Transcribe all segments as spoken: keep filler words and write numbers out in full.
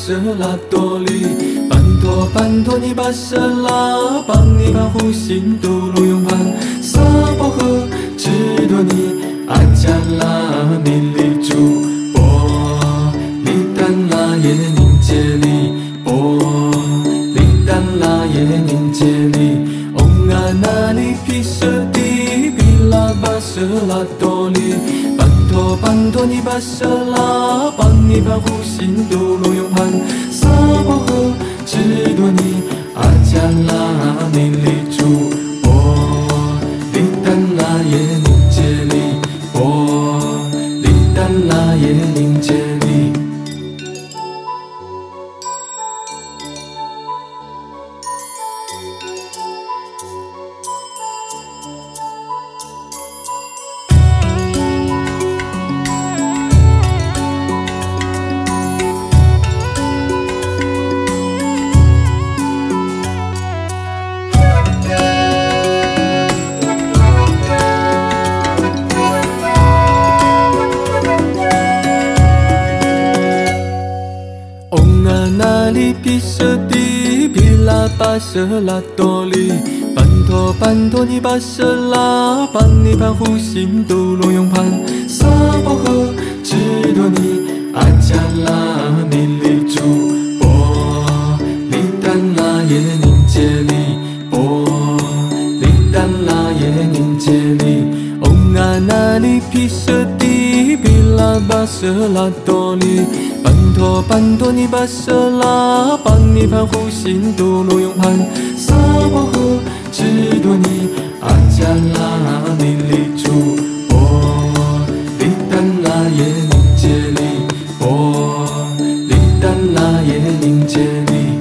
舍拉多里，班托班托尼巴舍拉邦尼巴呼辛都鲁永盘萨婆诃智多尼阿迦拉米利珠波利丹拉耶宁杰里波利丹拉耶宁杰里嗡阿那里毗舍帝毗拉巴舍拉多里。托班托尼巴舍拉邦尼巴呼辛都罗永盘萨婆诃智多尼阿迦拉米利珠波利丹拉耶宁杰里波利丹拉耶宁杰里。那里毗舍帝毗拉巴舍拉多里，班托班托尼巴舍拉邦尼巴呼辛都罗永盘萨婆诃智多尼阿迦拉米利珠波利丹拉耶宁杰里波利丹拉耶宁杰里嗡阿那里毗舍帝毗拉巴舍拉多里。班托班托尼巴舍拉邦尼巴呼辛都罗永盘萨婆诃智多尼阿迦拉米利珠波利丹拉耶宁杰里波利丹拉耶宁杰里。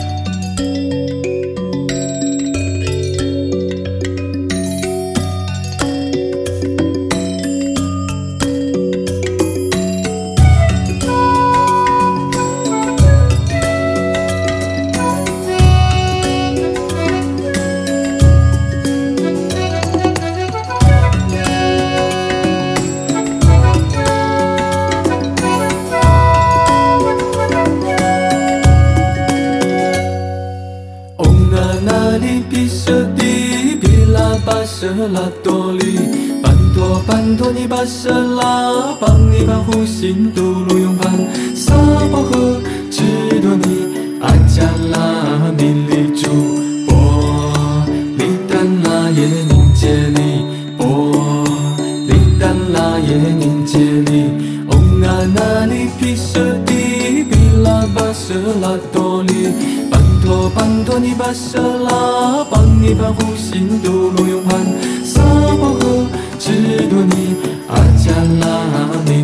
那里毗舍帝毗拉巴舍拉多里，班托班托尼巴舍拉邦尼巴呼辛都罗永盘萨婆诃智多尼阿迦拉米利珠波利丹拉耶宁杰里波利丹拉耶宁杰里嗡阿那里毗舍帝毗拉巴舍拉多里。托班托尼巴舍拉邦尼巴呼辛都罗永盘萨婆诃智多尼阿迦拉米